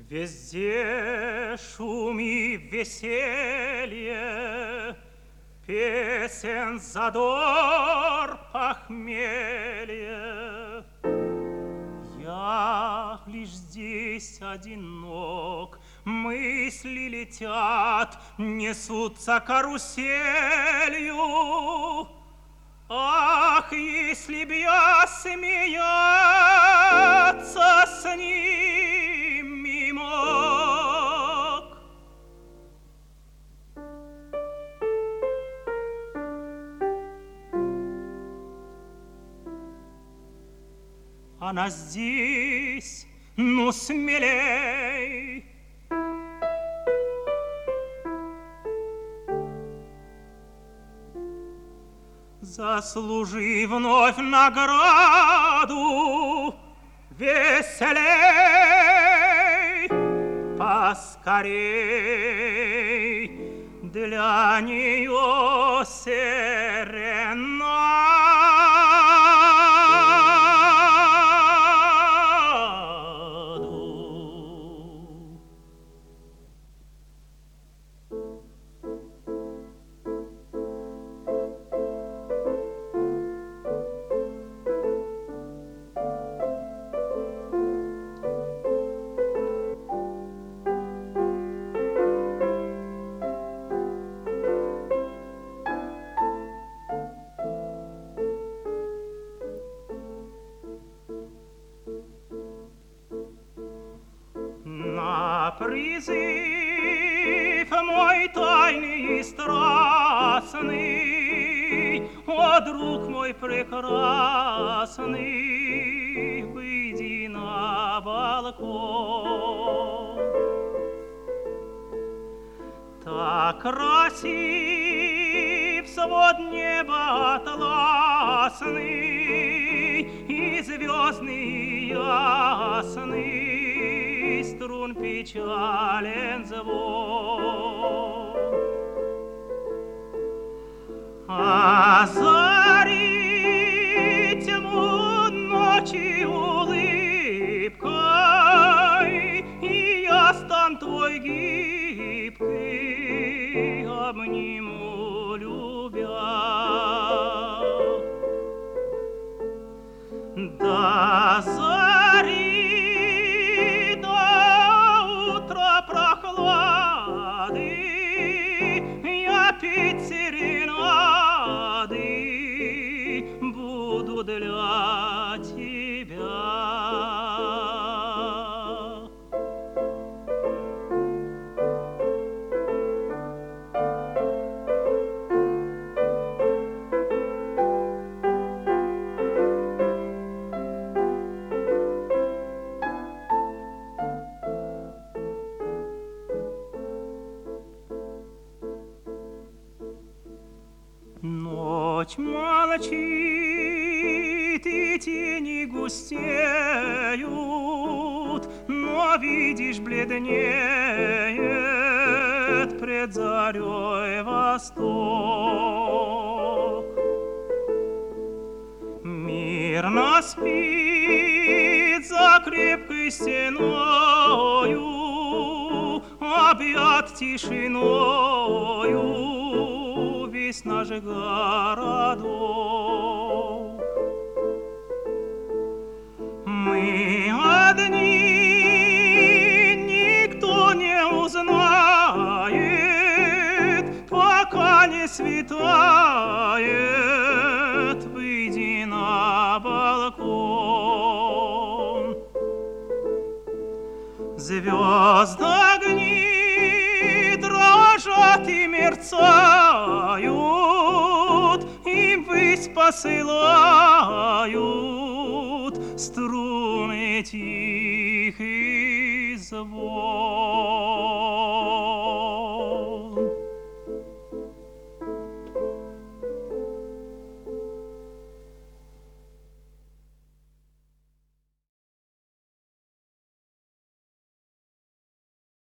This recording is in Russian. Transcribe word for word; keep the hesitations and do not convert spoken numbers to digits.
Везде шум и веселье, песен задор, похмелье. Я лишь здесь одинок, мысли летят, несутся каруселью. Ах, если б я смеяться с ними мог! Она здесь, ну смелей! Заслужи вновь награду, веселей, поскорей, для нее серенаду. На призыв мой тайный и страстный, о, друг мой прекрасный, выйди на балкон. Так красив свод неба атласный и звездный ясный, струн печален звон. Озари тьму ночи улыбкой, и я стан твой гибкий, обниму любя. До зари, до утра прохлады я петь серенады буду для тебя. Ночь молчит, и тени густеют, но, видишь, бледнеет пред зарей восток. Мирно спит за крепкой стеною, объят тишиною весь наш городок. Мы одни, никто не узнает, пока не светает, выйди на балкон. Звезд огни дрожат и мерцают, им ввысь посылают струны тихий звон.